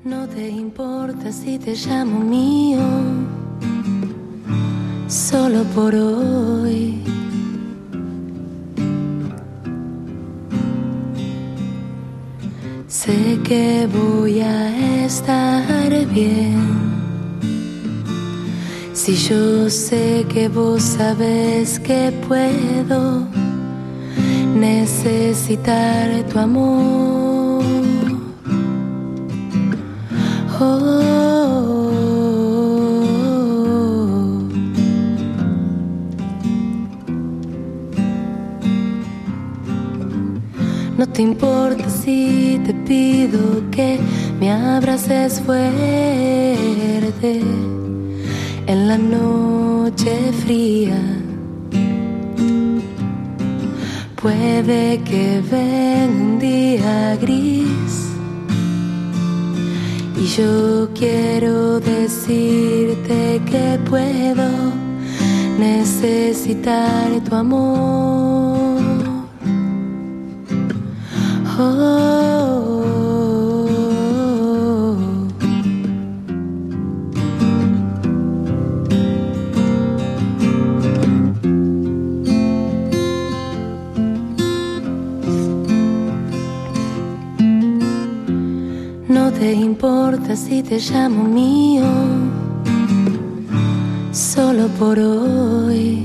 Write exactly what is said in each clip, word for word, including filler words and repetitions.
No te importa si te llamo mío, solo por hoy. Sé que voy a estar bien. Si yo sé que vos sabés que puedo necesitar tu amor. Oh, oh, oh. No te importa si te pido que me abraces fuerte en la noche fría. Puede que venga un día gris y yo quiero decirte que puedo necesitar tu amor. Oh, oh, oh. No te importa si te llamo mío, solo por hoy.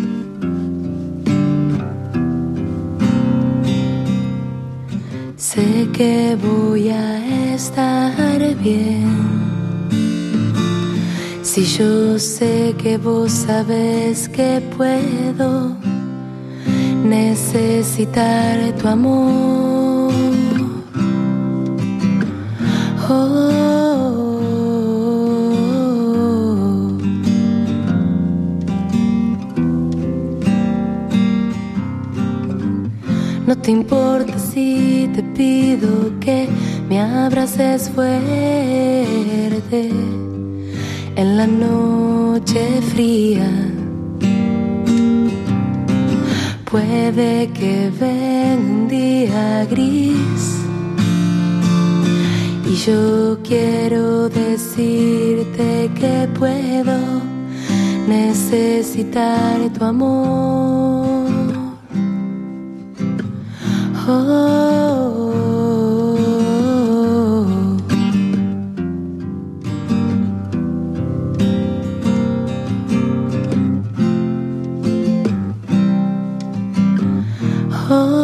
Sé que voy a estar bien. Si yo sé que vos sabés que puedo necesitar tu amor. Oh, oh, oh. No te importa si te pido que me abraces fuerte en la noche fría. Puede que venga un día gris y yo quiero decirte que puedo necesitar tu amor. Oh, oh, oh. Oh.